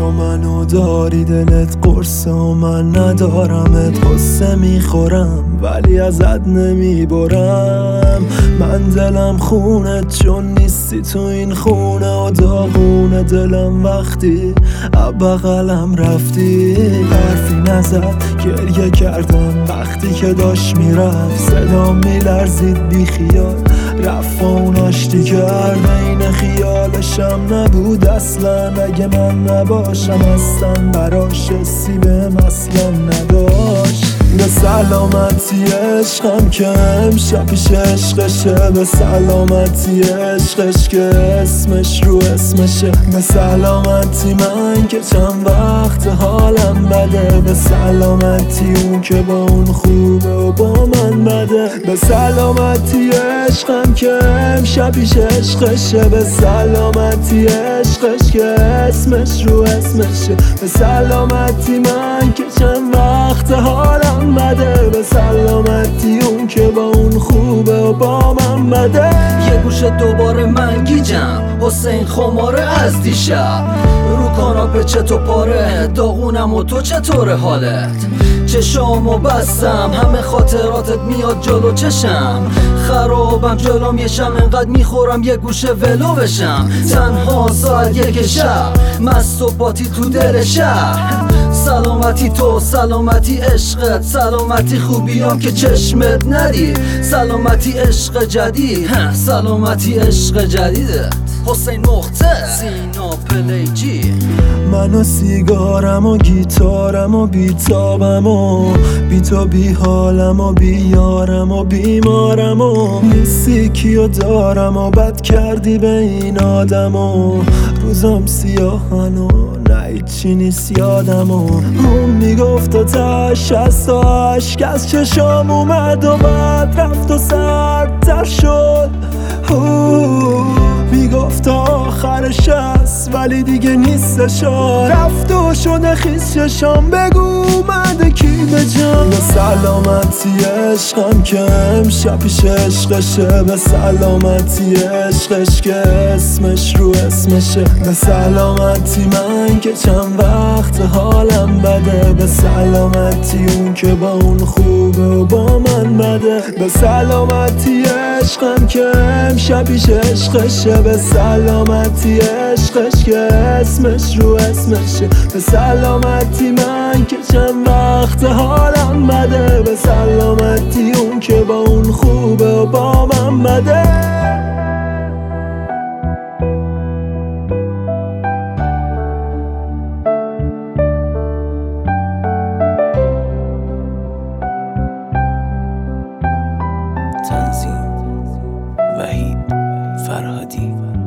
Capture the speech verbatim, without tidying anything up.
با منو داری دلت قرصه و من ندارمت، قصه میخورم ولی ازت نمیبرم. من دلم خونت چون نیستی تو این خونه و داغونه دلم وقتی بغلم رفتی. حرفی نزد گریه کردم وقتی که داشت میرفت، صدام میلرزید بی خیال رفت و اون آشتی کرد. این خیالشم نبود اصلا، اگه من نباشم اصلا براش حسی بهم اصلا نداشت. به سلامتی عشقم که امشب پیش عشقشه، به سلامتی عشقش که اسمش رو اسمشه، به سلامتی من که چند وقت حالم بده، به سلامتی اون که با اون خوبه و با من بده، به سلامتی عشقم که امشب پیش عشقشه، به سلامتی عشقش که اسمش رو اسمشه، به سلامتی من که چند وقت حالم بده، به سلامتی اون که با اون خوبه و با من بده. یه گوشه دوباره من گیجم حسین خماره از دیشب، رو کاناپه چطور پاره داغونم و تو چطور حالت؟ چشامو بستم همه خاطراتت میاد جلو چشم، خرابم جلوم یه شم انقدر میخورم یه گوشه ولو بشم. تنها ساعت یک شب مست و پاتی تو دل شهر، سلامتی تو سلامتی عشقت، سلامتی خوبیام که چشمت ندید، سلامتی عشق جدید، سلامتی عشق جدیدت. حسین نقطه سینا پلیجی. من و سیگارم و گیتارم و بیتابم و بی تو بی حالم و بی یارم و بیمارم و نیستی کیو دارم و بد کردی به این آدم و روزم سیاهن و نه چی نیست یادم و اون میگفت و تش از و عشق از چشام اومد و بعد رفت و سردتر شد. میگفت آخرش هست ولی دیگه نیستشا، رفت و شده خیس چشام بگو اومده کی به جان. به سلامتی عشقم که امشب پیش عشقشه، به سلامتی عشقش که اسمش رو اسمشه، به سلامتی من که چند وقت حالم بده، به سلامتی اون که با اون خوبه و با من بده، به سلامتی عشقم که امشب پیش عشقشه، به سلامتی عشقش که اسمش رو اسمشه، به سلامتی من که چند وقت حالم بده، به سلامتی اون که با اون خوبه و با من بده. تنظیم وحید فرهادی.